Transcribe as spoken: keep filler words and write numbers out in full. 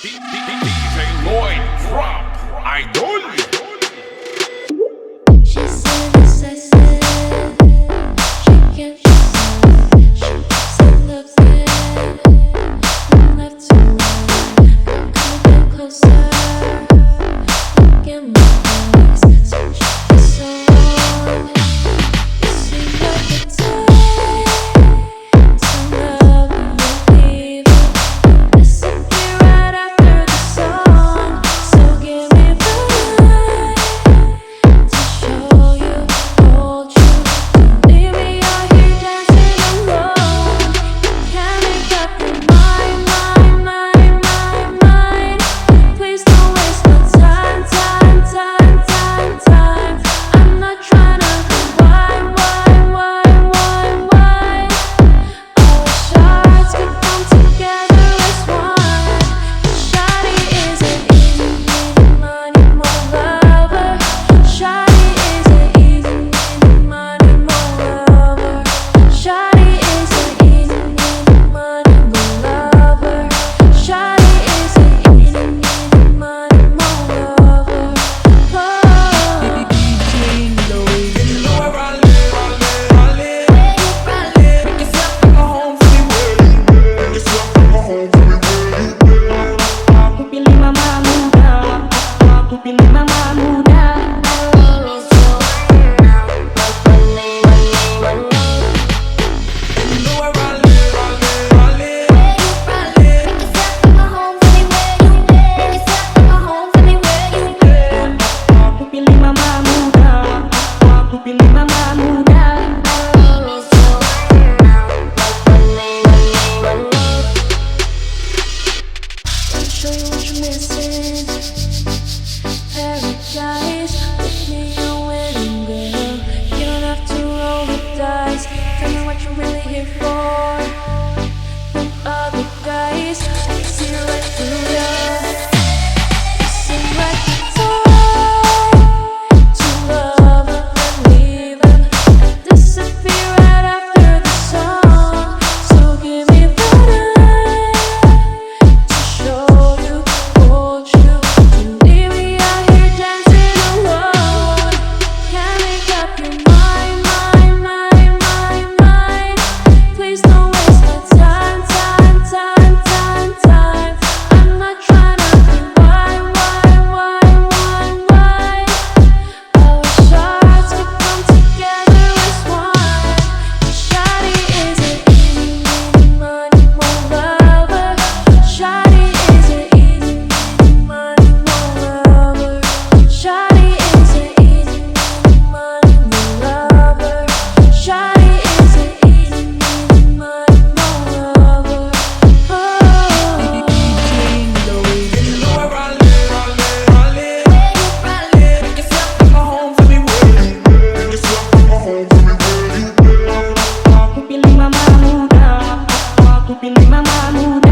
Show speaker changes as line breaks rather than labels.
D J Lloyd Drop Idol.
She said yes, I said she can't, she said she said loves it. From left to right, come a bit closer. Look in my eyes, so she is so wrong. It seems like the time to love and leave it. Disappear right after the song. So give me the light to show you, hold you. Leave me out here dancing alone. Can't make up your mind, mind, mind, mind, mind. Please don't waste my time, time, time, time, time. I'm not trying to rewind, wind, wind, wind, wind. All shards could come together as one. Shawty is an easy, easy money, more lover. Shawty is an easy, easy money, more lover. Shawty is an easy, easy money, more lover. Shawty is an easy, easy money, more lover. Oh.
Aku pilih mama muda, aku pilih mama muda. Aku pilih mama muda, aku pilih mama muda.
Let me show you what you're missing. Paradise, with me you're winning, girl. You don't have to roll the dice. Tell me what you're really here for. Them other guys, I can see right through ya. You seem like the type to love and then leave him and disappear right after the song. So give me the night to show you, hold you. You leave me out here dancing alone. Can't make up your mind, mind, mind, mind, mind. Please don't waste my time, time, time, time, time. I'm not trying to rewind, wind, wind, wind, wind. Our shards could come together as one. Shawty is an easy, easy money, more lover. Shawty is an easy, easy money, more lover. Shawty is an easy, easy money, more lover. Shawty is an easy, easy money, more lover. Oh.
Aku pilih mama muda, aku pilih mama muda.